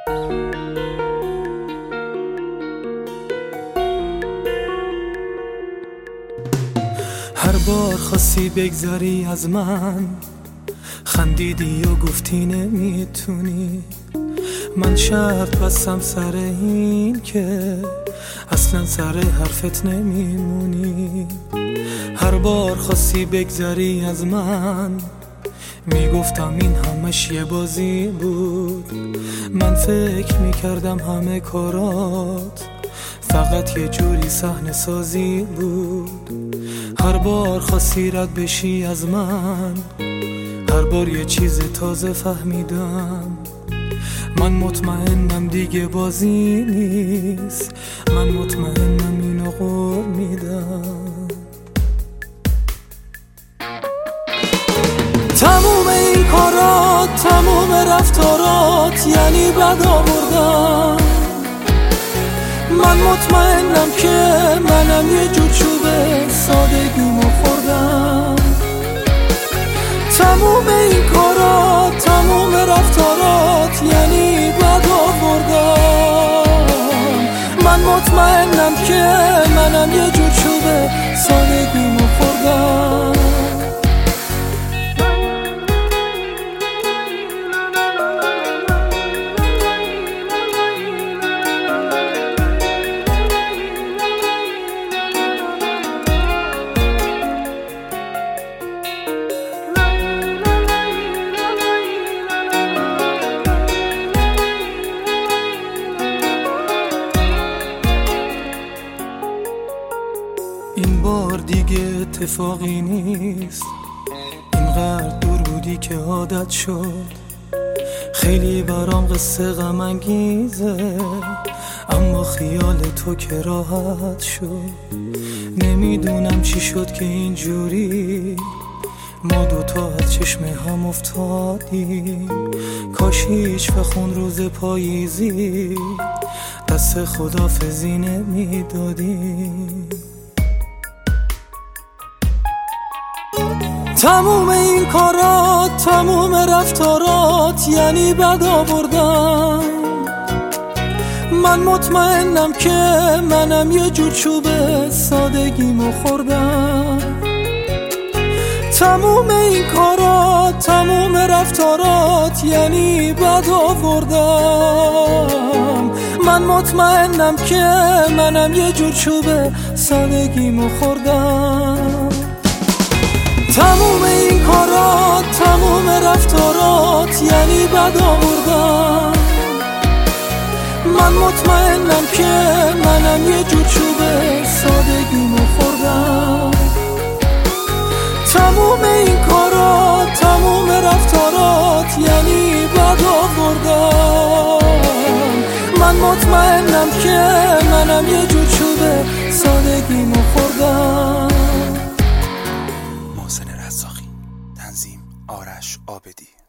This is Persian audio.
هر بار خواستی بگذری از من، خندیدی و گفتی نمیتونی. من شرط بستم سر این که اصلا سر حرفت نمیمونی. هر بار خواستی بگذری از من، میگفتم این همش یه بازی بود. من فکر میکردم همه کارات فقط یه جوری صحنه سازی بود. هر بار خواستی رد بشی از من، هر بار یه چیز تازه فهمیدم. من مطمئنم دیگه بازی نیست، من مطمئنم اینو قول میدم. تموم این کارات، تموم رفتارات یعنی بد آوردن. من مطمئنم که منم یه جور چوبه سادگیمو خوردم. تموم این کارات، تموم رفتارات یعنی بد آوردن. من مطمئنم که منم یه جور چوبه سادگیمو خوردم. این بار دیگه اتفاقی نیست، اینقدر دور بودی که عادت شد. خیلی برام قصه غم انگیزه، اما خیال تو که راحت شد. نمیدونم چی شد که اینجوری ما دوتا از چشم هم افتادیم. کاش هیچ بخون روز پاییزی دست خداحافظی نمیدادیم. تموم این کارات، تموم رفتارات یعنی بد آوردن. من مطمئنم که منم یه جور چوبه سادگیمو خوردم. تموم این کارات، تموم رفتارات یعنی بد آوردم. من مطمئنم که منم یه جور چوبه سادگیمو خوردم. تموم این کارات، تموم رفتارات یعنی بد آوردن. من مطمئنم که منم یه جور چوبه سادگیمو خوردم. تموم این کارات، تموم رفتارات یعنی بد آوردن. من مطمئنم که منم یه جور چوبه سادگیمو خوردم. محسن رزاقی، تنظیم آرش عابدی.